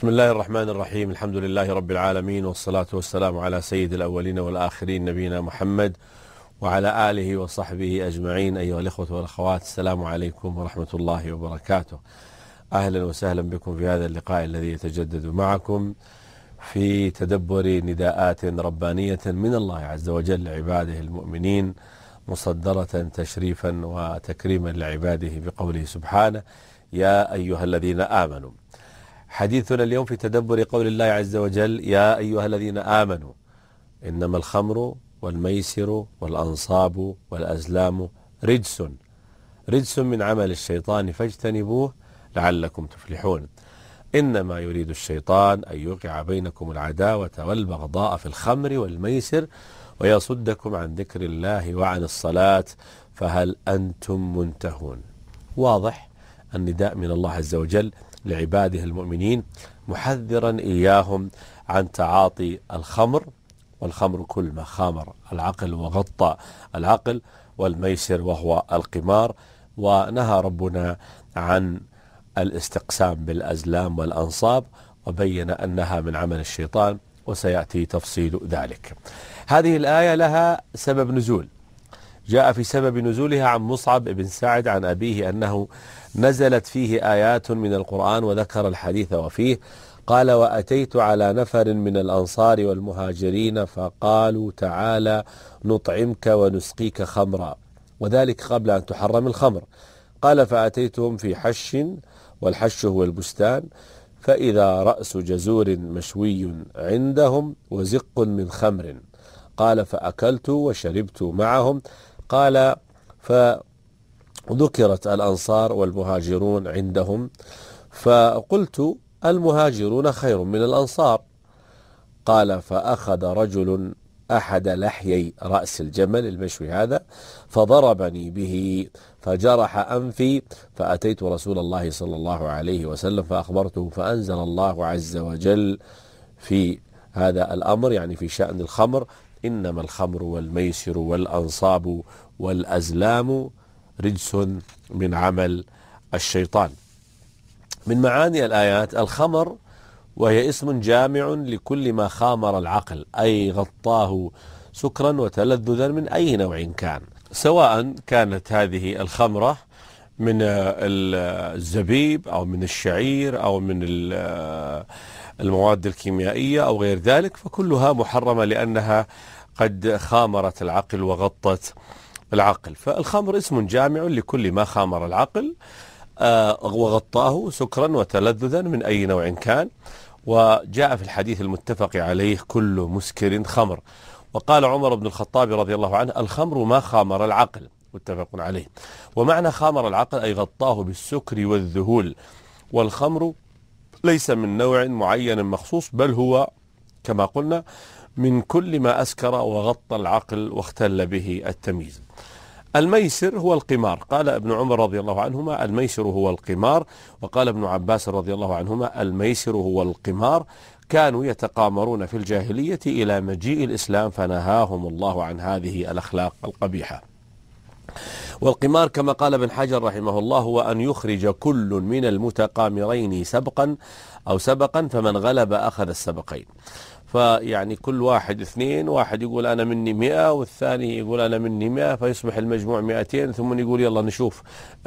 بسم الله الرحمن الرحيم. الحمد لله رب العالمين، والصلاة والسلام على سيد الأولين والآخرين نبينا محمد وعلى آله وصحبه أجمعين. أيها الإخوة والأخوات، السلام عليكم ورحمة الله وبركاته. أهلا وسهلا بكم في هذا اللقاء الذي يتجدد معكم في تدبر نداءات ربانية من الله عز وجل لعباده المؤمنين، مصدرة تشريفا وتكريما لعباده بقوله سبحانه: يا أيها الذين آمنوا. حديثنا اليوم في تدبر قول الله عز وجل: يا أيها الذين آمنوا إنما الخمر والميسر والأنصاب والأزلام رجس من عمل الشيطان فاجتنبوه لعلكم تفلحون. إنما يريد الشيطان أن يوقع بينكم العداوة والبغضاء في الخمر والميسر ويصدكم عن ذكر الله وعن الصلاة فهل أنتم منتهون. واضح النداء من الله عز وجل لعباده المؤمنين، محذرا إياهم عن تعاطي الخمر، والخمر كل ما خامر العقل وغطى العقل، والميسر وهو القمار. ونهى ربنا عن الاستقسام بالأزلام والأنصاب، وبين أنها من عمل الشيطان، وسيأتي تفصيل ذلك. هذه الآية لها سبب نزول، جاء في سبب نزولها عن مصعب بن سعد عن أبيه أنه نزلت فيه آيات من القرآن، وذكر الحديث وفيه قال: وأتيت على نفر من الأنصار والمهاجرين فقالوا تعالى نطعمك ونسقيك خمرا، وذلك قبل أن تحرم الخمر. قال: فأتيتهم في حش، والحش هو البستان، فإذا رأس جزور مشوي عندهم وزق من خمر. قال: فأكلت وشربت معهم. قال: فذكرت الأنصار والمهاجرون عندهم، فقلت: المهاجرون خير من الأنصار. قال: فأخذ رجل أحد لحيي رأس الجمل المشوي هذا فضربني به فجرح أنفي، فأتيت رسول الله صلى الله عليه وسلم فأخبرته، فأنزل الله عز وجل في هذا الأمر، يعني في شأن الخمر: إنما الخمر والميسر والأنصاب والأزلام رجس من عمل الشيطان. من معاني الآيات الخمر، وهي اسم جامع لكل ما خامر العقل، أي غطاه سكرا وتلذذا من أي نوع كان، سواء كانت هذه الخمرة من الزبيب أو من الشعير أو من المواد الكيميائية أو غير ذلك، فكلها محرمة لأنها قد خامرت العقل وغطت العقل. فالخمر اسم جامع لكل ما خامر العقل وغطاه سكرا وتلذذا من أي نوع كان. وجاء في الحديث المتفق عليه: كل مسكر خمر. وقال عمر بن الخطاب رضي الله عنه: الخمر ما خامر العقل، متفق عليه. ومعنى خامر العقل أي غطاه بالسكر والذهول. والخمر ليس من نوع معين مخصوص، بل هو كما قلنا من كل ما أسكر وغطى العقل واختل به التمييز. الميسر هو القمار، قال ابن عمر رضي الله عنهما: الميسر هو القمار. وقال ابن عباس رضي الله عنهما: الميسر هو القمار. كانوا يتقامرون في الجاهلية إلى مجيء الإسلام فنهاهم الله عن هذه الأخلاق القبيحة. والقمار كما قال ابن حجر رحمه الله هو أن يخرج كل من المتقامرين سبقا فمن غلب أخذ السبقين. فيعني كل واحد اثنين، واحد يقول أنا مني 100 والثاني يقول أنا مني 100، فيصبح المجموع 200، ثم يقول يلا نشوف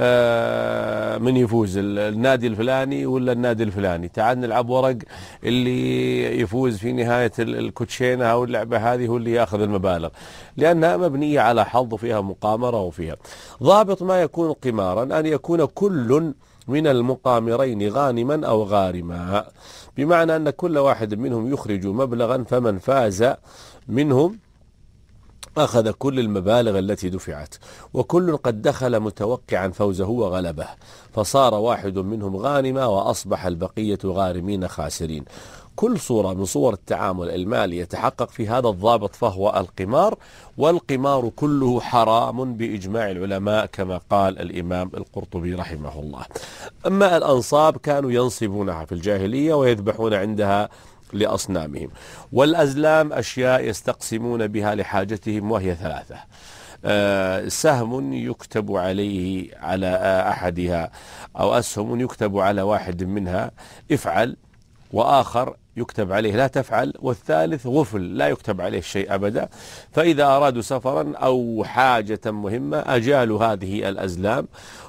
من يفوز، النادي الفلاني ولا النادي الفلاني، تعال نلعب ورق، اللي يفوز في نهاية الكوتشينة أو اللعبة هذه هو اللي يأخذ المبالغ، لأنها مبنية على حظ وفيها مقامرة وفيها ضابط. ما يكون قمارا أن يكون كل من المقامرين غانما أو غارما، بمعنى أن كل واحد منهم يخرج مبلغا، فمن فاز منهم أخذ كل المبالغ التي دفعت، وكل قد دخل متوقعا فوزه وغلبه، فصار واحد منهم غانما وأصبح البقية غارمين خاسرين. كل صورة من صور التعامل المالي يتحقق في هذا الضابط فهو القمار، والقمار كله حرام بإجماع العلماء كما قال الإمام القرطبي رحمه الله. أما الأنصاب كانوا ينصبونها في الجاهلية ويذبحون عندها لأصنامهم. والأزلام أشياء يستقسمون بها لحاجتهم، وهي 3: سهم يكتب عليه على أحدها، أو أسهم يكتب على واحد منها افعل، وآخر يكتب عليه لا تفعل، والثالث غفل لا يكتب عليه شيء أبدا. فإذا أرادوا سفرا أو حاجة مهمة أجالوا هذه الأزلام،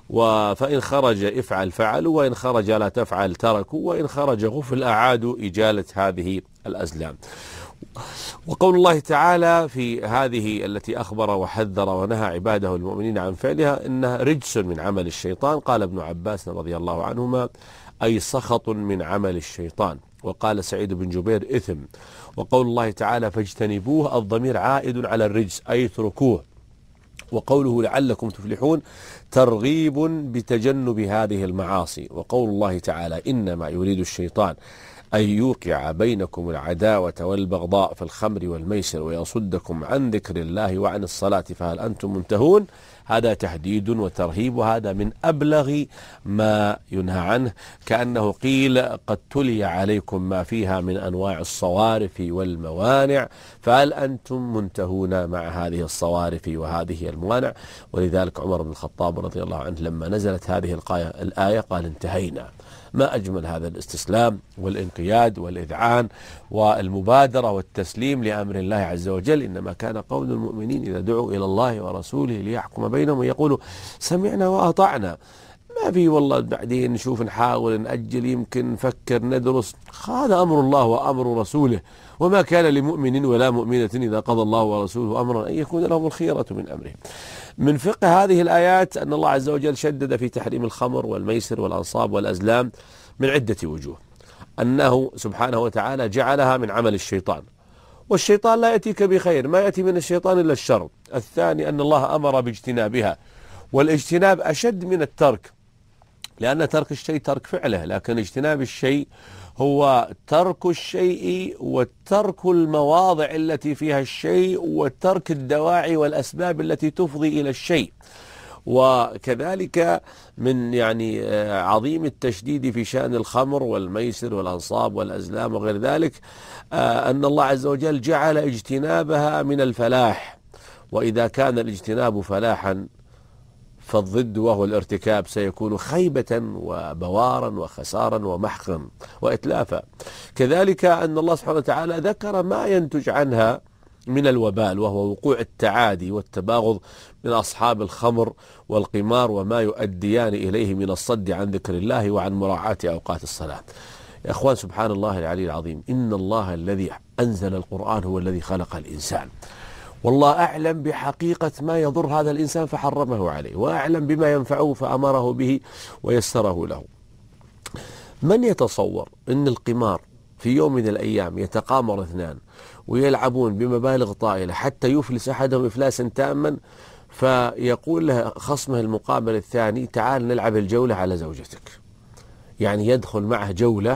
فإن خرج افعل فعلوا، وإن خرج لا تفعل تركوا، وإن خرج غفل أعادوا إجالة هذه الأزلام. وقول الله تعالى في هذه التي أخبر وحذر ونهى عباده المؤمنين عن فعلها إنها رجس من عمل الشيطان، قال ابن عباس رضي الله عنهما أي سخط من عمل الشيطان. وقال سعيد بن جبير إثم. وقول الله تعالى فاجتنبوه الضمير عائد على الرجس أي اتركوه. وقوله لعلكم تفلحون ترغيب بتجنب هذه المعاصي. وقول الله تعالى إنما يريد الشيطان أن يوقع بينكم العداوة والبغضاء في الخمر والميسر ويصدكم عن ذكر الله وعن الصلاة فهل أنتم منتهون. هذا تهديد وترهيب، وهذا من أبلغ ما ينهى عنه، كأنه قيل قد تلي عليكم ما فيها من أنواع الصوارف والموانع فهل أنتم منتهون مع هذه الصوارف وهذه الموانع. ولذلك عمر بن الخطاب رضي الله عنه لما نزلت هذه الآية قال انتهينا. ما أجمل هذا الاستسلام والانقياد والإذعان والمبادرة والتسليم لأمر الله عز وجل. إنما كان قول المؤمنين إذا دعوا إلى الله ورسوله ليحكم بينهم ويقولوا سمعنا وأطعنا، ما في والله بعدين نشوف نحاول نأجل يمكن نفكر ندرس. هذا أمر الله وأمر رسوله، وما كان لمؤمن ولا مؤمنة إذا قضى الله ورسوله أمرا أن يكون لهم الخيرة من أمره. من فقه هذه الآيات أن الله عز وجل شدد في تحريم الخمر والميسر والأنصاب والأزلام من عدة وجوه. أنه سبحانه وتعالى جعلها من عمل الشيطان، والشيطان لا يأتيك بخير، ما يأتي من الشيطان إلا الشر. الثاني أن الله أمر باجتنابها، والاجتناب أشد من الترك، لأن ترك الشيء ترك فعله، لكن اجتناب الشيء هو ترك الشيء وترك المواضع التي فيها الشيء وترك الدواعي والأسباب التي تفضي إلى الشيء. وكذلك من عظيم التشديد في شأن الخمر والميسر والأنصاب والأزلام وغير ذلك أن الله عز وجل جعل اجتنابها من الفلاح، وإذا كان الاجتناب فلاحا فالضد وهو الارتكاب سيكون خيبة وبوارا وخسارا ومحقا وإتلافا. كذلك أن الله سبحانه وتعالى ذكر ما ينتج عنها من الوبال، وهو وقوع التعادي والتباغض من أصحاب الخمر والقمار وما يؤديان إليه من الصد عن ذكر الله وعن مراعاة أوقات الصلاة. يا أخوان سبحان الله العلي العظيم، إن الله الذي أنزل القرآن هو الذي خلق الإنسان، والله أعلم بحقيقة ما يضر هذا الإنسان فحرمه عليه، وأعلم بما ينفعه فأمره به ويسره له. من يتصور أن القمار في يوم من الأيام يتقامر اثنان ويلعبون بمبالغ طائلة حتى يفلس أحدهم إفلاسا تاما، فيقول له خصمه المقابل الثاني تعال نلعب الجولة على زوجتك، يعني يدخل معه جولة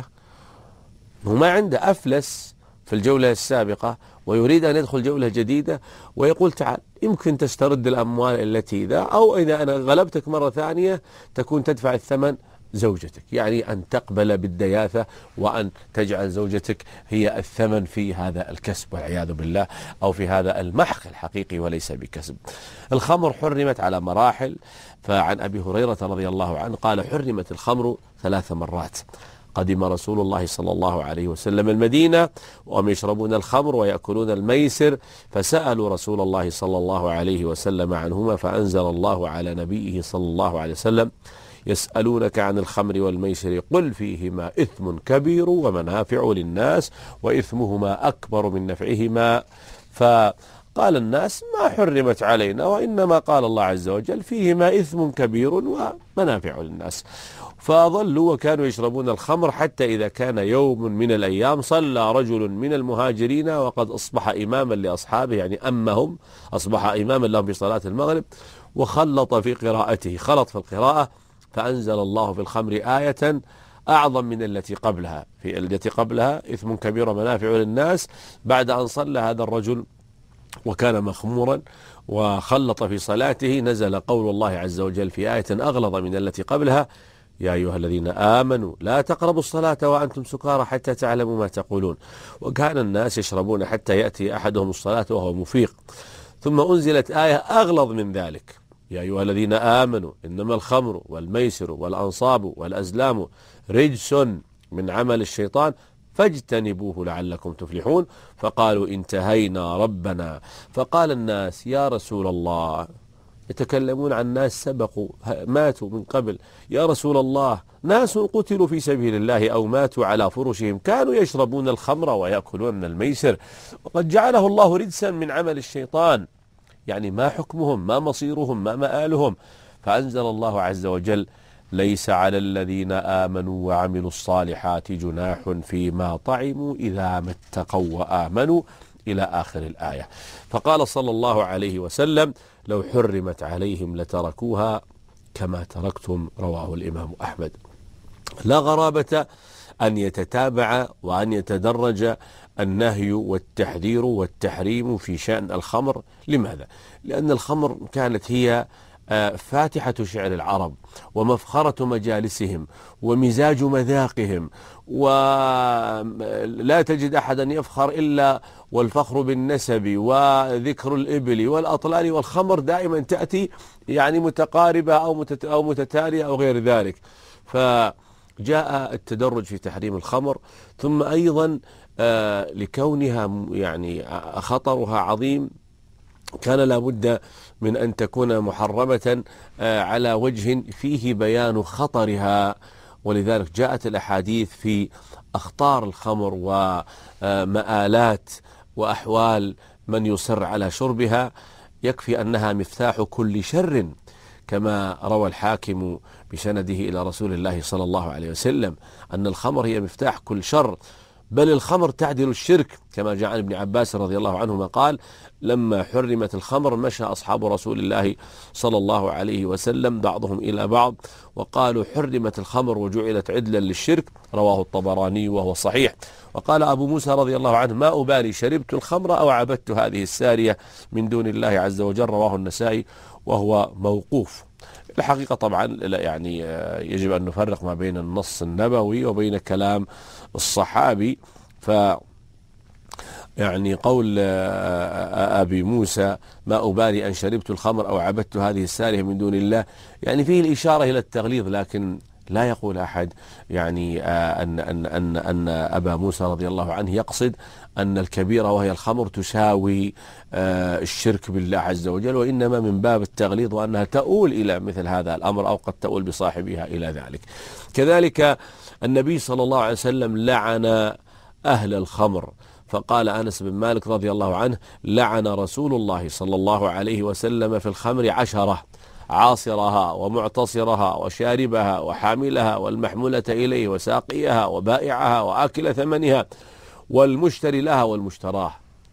وما عنده أفلس في الجولة السابقة ويريد أن يدخل جولة جديدة، ويقول تعال يمكن تسترد الأموال التي ذا، أو إذا أنا غلبتك مرة ثانية تكون تدفع الثمن زوجتك، يعني أن تقبل بالدياثة وأن تجعل زوجتك هي الثمن في هذا الكسب والعياذ بالله، أو في هذا المحق الحقيقي وليس بكسب. الخمر حرمت على مراحل، فعن أبي هريرة رضي الله عنه قال حرمت الخمر 3 مرات. قدم رسول الله صلى الله عليه وسلم المدينة وهم يشربون الخمر ويأكلون الميسر، فسألوا رسول الله صلى الله عليه وسلم عنهما، فأنزل الله على نبيه صلى الله عليه وسلم يسألونك عن الخمر والميسر قل فيهما إثم كبير ومنافع للناس وإثمهما أكبر من نفعهما. فقال الناس ما حرمت علينا، وإنما قال الله عز وجل فيهما إثم كبير ومنافع للناس. فظلوا وكانوا يشربون الخمر حتى إذا كان يوم من الأيام صلى رجل من المهاجرين وقد أصبح إماما لأصحابه، يعني أمهم، أصبح إماما لهم في صلاة المغرب، وخلط في قراءته، خلط في القراءة، فأنزل الله في الخمر آية أعظم من التي قبلها. في التي قبلها إثم كبير ومنافع للناس، بعد أن صلى هذا الرجل وكان مخمورا وخلط في صلاته نزل قول الله عز وجل في آية أغلظ من التي قبلها يا أيها الذين آمنوا لا تقربوا الصلاة وأنتم سكارى حتى تعلموا ما تقولون. وكان الناس يشربون حتى يأتي أحدهم الصلاة وهو مفيق، ثم أنزلت آية أغلظ من ذلك يا أيها الذين آمنوا إنما الخمر والميسر والأنصاب والأزلام رجس من عمل الشيطان فاجتنبوه لعلكم تفلحون. فقالوا انتهينا ربنا. فقال الناس يا رسول الله، يتكلمون عن ناس سبقوا ماتوا من قبل، يا رسول الله ناس قتلوا في سبيل الله أو ماتوا على فرشهم كانوا يشربون الخمر ويأكلون من الميسر وقد جعله الله رجسا من عمل الشيطان، يعني ما حكمهم، ما مصيرهم، ما مآلهم؟ فأنزل الله عز وجل ليس على الذين آمنوا وعملوا الصالحات جناح فيما طعموا إذا ما اتقوا وآمنوا إلى آخر الآية. فقال صلى الله عليه وسلم لو حرمت عليهم لتركوها كما تركتم، رواه الإمام أحمد. لا غرابة أن يتتابع وأن يتدرج النهي والتحذير والتحريم في شأن الخمر. لماذا؟ لأن الخمر كانت هي فاتحة شعر العرب ومفخرة مجالسهم ومزاج مذاقهم، ولا تجد أحدا يفخر إلا والفخر بالنسب وذكر الإبل والأطلال، والخمر دائما تأتي يعني متقاربة أو متتالية أو غير ذلك. فجاء التدرج في تحريم الخمر، ثم أيضا لكونها يعني خطرها عظيم كان لابد من أن تكون محرمة على وجه فيه بيان خطرها، ولذلك جاءت الأحاديث في أخطار الخمر ومآلات وأحوال من يصر على شربها. يكفي أنها مفتاح كل شر، كما روى الحاكم بسنده إلى رسول الله صلى الله عليه وسلم أن الخمر هي مفتاح كل شر، بل الخمر تعدل الشرك، كما جاء عن ابن عباس رضي الله عنهما قال لما حرمت الخمر مشى أصحاب رسول الله صلى الله عليه وسلم بعضهم إلى بعض وقالوا حرمت الخمر وجعلت عدلا للشرك، رواه الطبراني وهو صحيح. وقال أبو موسى رضي الله عنه ما أبالي شربت الخمر أو عبدت هذه السارية من دون الله عز وجل، رواه النسائي وهو موقوف. الحقيقة طبعا يعني يجب أن نفرق ما بين النص النبوي وبين كلام الصحابي. يعني قول أبي موسى ما أبالي أن شربت الخمر أو عبدت هذه السارية من دون الله يعني فيه الإشارة إلى التغليظ، لكن لا يقول أحد يعني أن أبا موسى رضي الله عنه يقصد أن الكبيرة وهي الخمر تساوي الشرك بالله عز وجل، وإنما من باب التغليظ وأنها تؤول إلى مثل هذا الأمر أو قد تؤول بصاحبها إلى ذلك. كذلك النبي صلى الله عليه وسلم لعن أهل الخمر، فقال أنس بن مالك رضي الله عنه لعن رسول الله صلى الله عليه وسلم في الخمر 10 عاصرها ومعتصرها وشاربها وحاملها والمحمولة إليه وساقيها وبائعها وآكل ثمنها والمشتري لها والمشتراه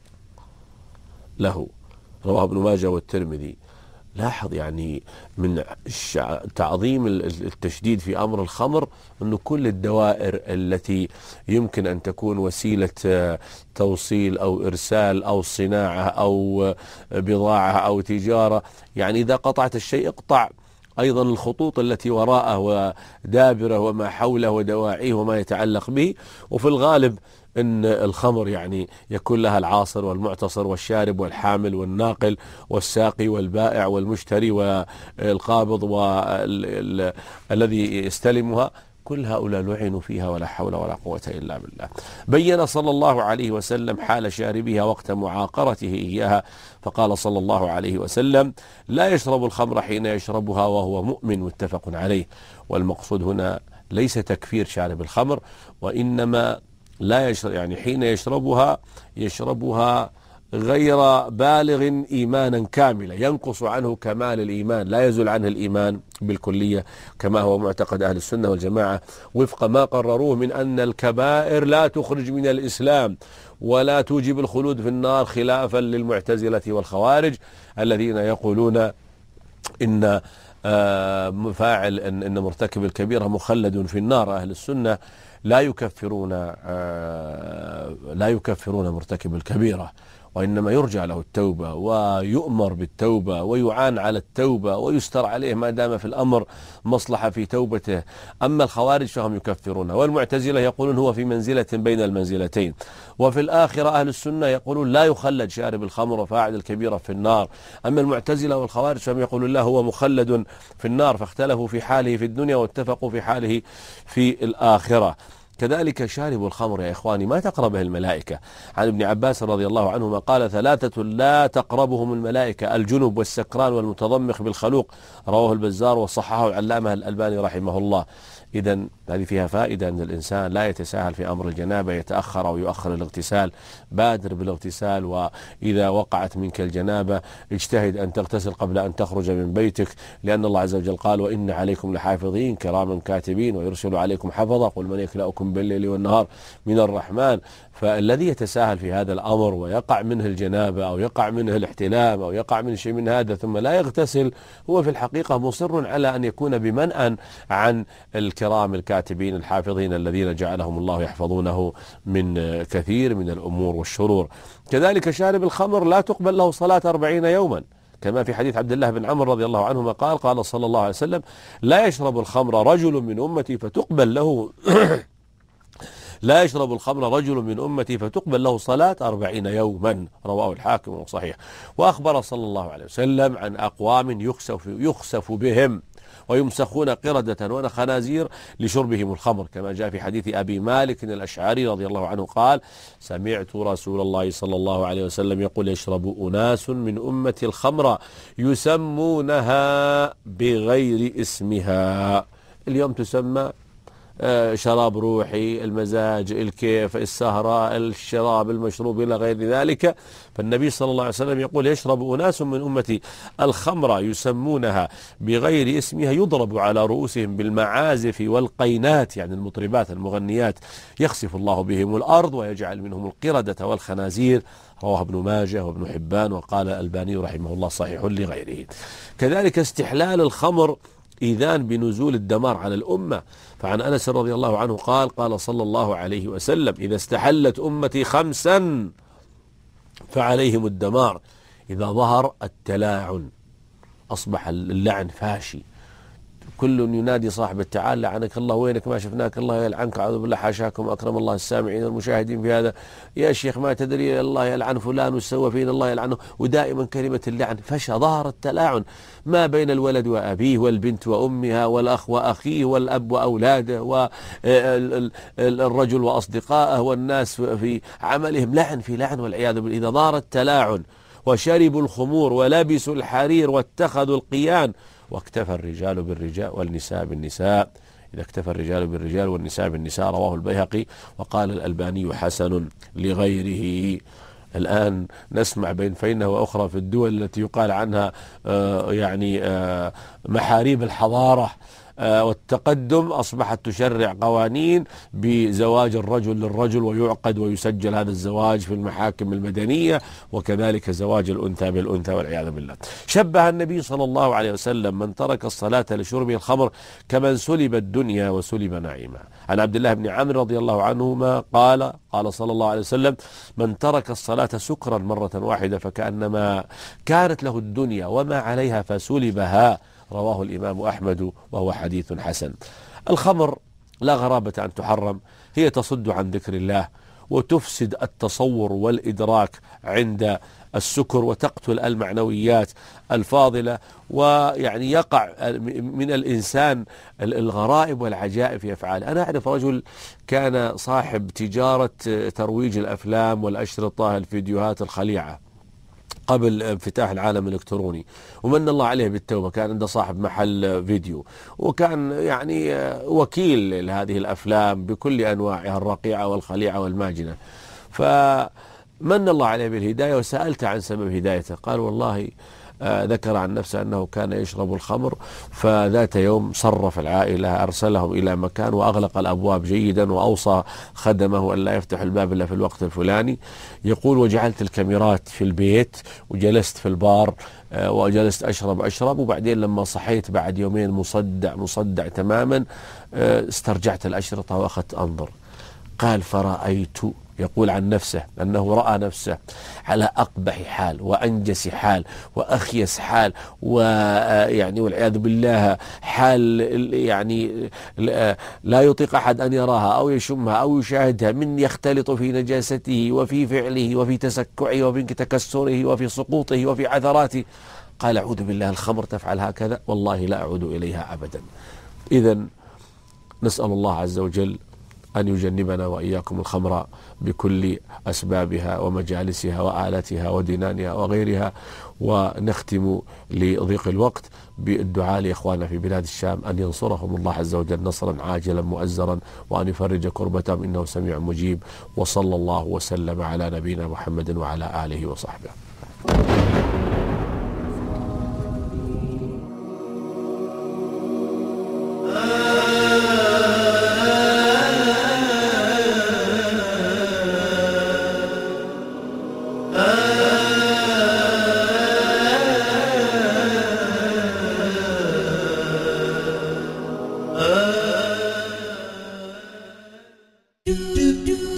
له، رواه ابن ماجه والترمذي. لاحظ يعني من تعظيم التشديد في أمر الخمر أنه كل الدوائر التي يمكن أن تكون وسيلة توصيل أو إرسال أو صناعة أو بضاعة أو تجارة، يعني إذا قطعت الشيء اقطع أيضا الخطوط التي وراءه ودابره وما حوله ودواعيه وما يتعلق به. وفي الغالب إن الخمر يعني يكون لها العاصر والمعتصر والشارب والحامل والناقل والساقي والبائع والمشتري والقابض والذي يستلمها، كل هؤلاء لعنوا فيها ولا حول ولا قوة إلا بالله. بين صلى الله عليه وسلم حال شاربها وقت معاقرته إياها، فقال صلى الله عليه وسلم لا يشرب الخمر حين يشربها وهو مؤمن، متفق عليه. والمقصود هنا ليس تكفير شارب الخمر، وإنما لا يشرب يعني حين يشربها غير بالغ إيمانا كاملا، ينقص عنه كمال الإيمان، لا يزول عنه الإيمان بالكلية كما هو معتقد أهل السنة والجماعة وفق ما قرروه من أن الكبائر لا تخرج من الإسلام ولا توجب الخلود في النار، خلافا للمعتزلة والخوارج الذين يقولون إن فاعل إن مرتكب الكبيرة مخلد في النار. أهل السنة لا يكفرون مرتكب الكبيرة، وإنما يرجع له التوبة ويؤمر بالتوبة ويعان على التوبة ويستر عليه ما دام في الأمر مصلحة في توبته. أما الخوارج فهم يكفرون، والمعتزلة يقولون هو في منزلة بين المنزلتين. وفي الآخرة أهل السنة يقولون لا يخلد شارب الخمر وفاعل الكبيرة في النار. أما المعتزلة والخوارج فهم يقولون لا هو مخلد في النار، فاختلفوا في حاله في الدنيا واتفقوا في حاله في الآخرة. كذلك شارب الخمر يا إخواني ما تقربه الملائكة. عن ابن عباس رضي الله عنهما قال: 3 لا تقربهم الملائكة: الجنب والسكران والمتضمخ بالخلوق. رواه البزار وصححه العلامة الألباني رحمه الله. إذا هذه فيها فائدة أن الإنسان لا يتساهل في أمر الجنابة، يتأخر أو يؤخر الاغتسال، بادر بالاغتسال. وإذا وقعت منك الجنابة اجتهد أن تغتسل قبل أن تخرج من بيتك، لأن الله عز وجل قال: وإن عليكم لحافظين كراما كاتبين ويرسل عليكم حفظا قل من يكلأكم بالليل والنهار من الرحمن. فالذي يتساهل في هذا الأمر ويقع منه الجنابة أو يقع منه الاحتلام أو يقع منه شيء من هذا ثم لا يغتسل، هو في الحقيقة مصر على أن يكون بمنأى عن الكرام الكاتبين الحافظين الذين جعلهم الله يحفظونه من كثير من الأمور والشرور. كذلك شارب الخمر لا تقبل له صلاة 40 يوما، كما في حديث عبد الله بن عمرو رضي الله عنهما قال صلى الله عليه وسلم: لا يشرب الخمر رجل من أمتي فتقبل له لا يشرب الخمر رجل من أمتي فتقبل له صلاة 40 يوما. رواه الحاكم وصحيح. وأخبر صلى الله عليه وسلم عن أقوام يخسف بهم ويمسخون قردة وخنازير لشربهم الخمر، كما جاء في حديث أبي مالك الأشعري رضي الله عنه قال: سمعت رسول الله صلى الله عليه وسلم يقول: يشرب أناس من أمة الخمر يسمونها بغير اسمها. اليوم تسمى شراب روحي، المزاج، الكيف، السهرة، الشراب، المشروب إلى غير ذلك. فالنبي صلى الله عليه وسلم يقول: يشرب أناس من أمتي الخمر يسمونها بغير اسمها يضرب على رؤوسهم بالمعازف والقينات، يعني المطربات المغنيات، يخسف الله بهم الأرض ويجعل منهم القردة والخنازير. رواه ابن ماجه وابن حبان، وقال الألباني رحمه الله صحيح لغيره. كذلك استحلال الخمر إذان بنزول الدمار على الأمة. فعن أنس رضي الله عنه قال صلى الله عليه وسلم: إذا استحلت أمتي 5 فعليهم الدمار: إذا ظهر التلاعن، أصبح اللعن فاشي، كل ينادي صاحب تعال لعنك الله، وينك ما شفناك، الله يلعنك، أعوذ بالله، حاشاكم، أكرم الله السامعين والمشاهدين في هذا، يا شيخ ما تدري الله يلعن فلان وسوى فينا الله يلعنه. ودائما كلمة اللعن فشى، ظهر التلاعن ما بين الولد وأبيه والبنت وأمها والأخ وأخيه والأب وأولاده والرجل وأصدقائه والناس في عملهم، لعن في لعن والعياذ بالله. إذا ظهر التلاعن وشربوا الخمور ولبسوا الحرير واتخذوا القيان واكتفى الرجال بالرجال والنساء بالنساء، إذا اكتفى الرجال بالرجال والنساء بالنساء. رواه البيهقي وقال الألباني حسن لغيره. الآن نسمع بين فينة وأخرى في الدول التي يقال عنها محاريب الحضارة والتقدم، أصبحت تشرع قوانين بزواج الرجل للرجل، ويعقد ويسجل هذا الزواج في المحاكم المدنية، وكذلك زواج الأنثى بالأنثى والعياذ بالله. شبه النبي صلى الله عليه وسلم من ترك الصلاة لشرب الخمر كمن سلب الدنيا وسلب نعيمها. عن عبد الله بن عمرو رضي الله عنهما قال صلى الله عليه وسلم: من ترك الصلاة سكرا مرة واحدة فكأنما كانت له الدنيا وما عليها فسلبها. رواه الإمام أحمد وهو حديث حسن. الخمر لا غرابة أن تحرم، هي تصد عن ذكر الله وتفسد التصور والإدراك عند السكر وتقتل المعنويات الفاضلة، ويعني يقع من الإنسان الغرائب والعجائب في أفعاله. أنا أعرف رجل كان صاحب تجارة ترويج الأفلام والأشرطة الفيديوهات الخليعة قبل انفتاح العالم الإلكتروني، ومن الله عليه بالتوبة. كان عنده صاحب محل فيديو، وكان يعني وكيل لهذه الأفلام بكل أنواعها الرقيعة والخليعة والماجنة. فمن الله عليه بالهداية، وسألت عن سبب هدايته، قال: والله ذكر عن نفسه أنه كان يشرب الخمر، فذات يوم صرف العائلة، أرسلهم إلى مكان وأغلق الأبواب جيدا، وأوصى خدمه أن لا يفتح الباب إلا في الوقت الفلاني. يقول: وجعلت الكاميرات في البيت وجلست في البار وجلست أشرب، وبعدين لما صحيت بعد يومين مصدع تماما، استرجعت الأشرطة وأخذت أنظر. قال: فرأيت، يقول عن نفسه أنه رأى نفسه على أقبح حال وأنجس حال وأخيس حال، ويعني والعياذ بالله حال يعني لا يطيق أحد أن يراها أو يشمها أو يشاهدها، من يختلط في نجاسته وفي فعله وفي تسكعه وفي تكسره وفي سقوطه وفي عثراته. قال: أعوذ بالله، الخمر تفعل هكذا؟ والله لا أعود إليها أبدا. إذن نسأل الله عز وجل أن يجنبنا وإياكم الخمر بكل أسبابها ومجالسها وآلتها ودنانها وغيرها. ونختم لضيق الوقت بالدعاء لإخواننا في بلاد الشام أن ينصرهم الله عز وجل نصرا عاجلا مؤزرا، وأن يفرج كربتهم إنه سميع مجيب. وصلى الله وسلم على نبينا محمد وعلى آله وصحبه. Do do do